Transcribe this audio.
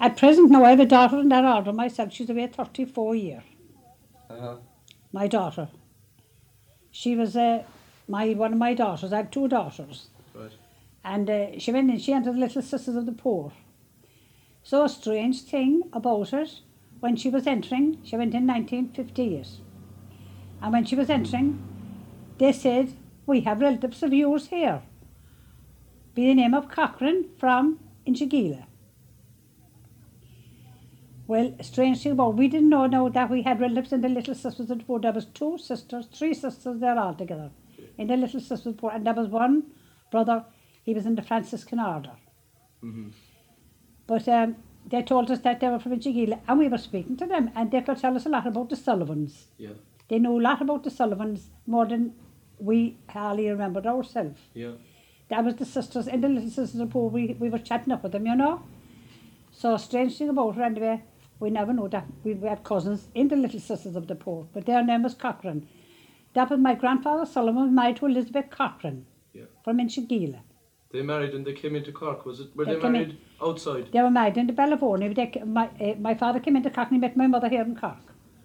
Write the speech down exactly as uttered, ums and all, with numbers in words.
At present now I have a daughter in that order myself. She's away thirty-four years. Uh-huh. My daughter. She was uh, my one of my daughters. I have two daughters. Right. And uh, she went in, she entered the Little Sisters of the Poor. So a strange thing about it, when she was entering, she went in nineteen fifty-eight. And when she was entering, they said, we have relatives of yours here. By the name of Cochrane from Inchigeela. Well, strange thing about, we didn't know now that we had relatives in the Little Sisters of the Poor. There was two sisters, three sisters there altogether in the Little Sisters of the Poor. And there was one brother, he was in the Franciscan order. Mm-hmm. But um, they told us that they were from Inchigeela, and we were speaking to them, and they could tell us a lot about the Sullivans. Yeah. They knew a lot about the Sullivans, more than we hardly remembered ourselves. Yeah. That was the sisters, in the Little Sisters of the Poor, we, we were chatting up with them, you know. So strange thing about her anyway, we never knew that we had cousins in the Little Sisters of the Poor, but their name was Cochrane. That was my grandfather Solomon, married to Elizabeth Cochrane, Yeah. from Inchigeela. They married and they came into Cork, was it? Were they, They came in- married outside? They were married in the Bellavone. They, my, uh, my father came into Cork and he met my mother here in Cork.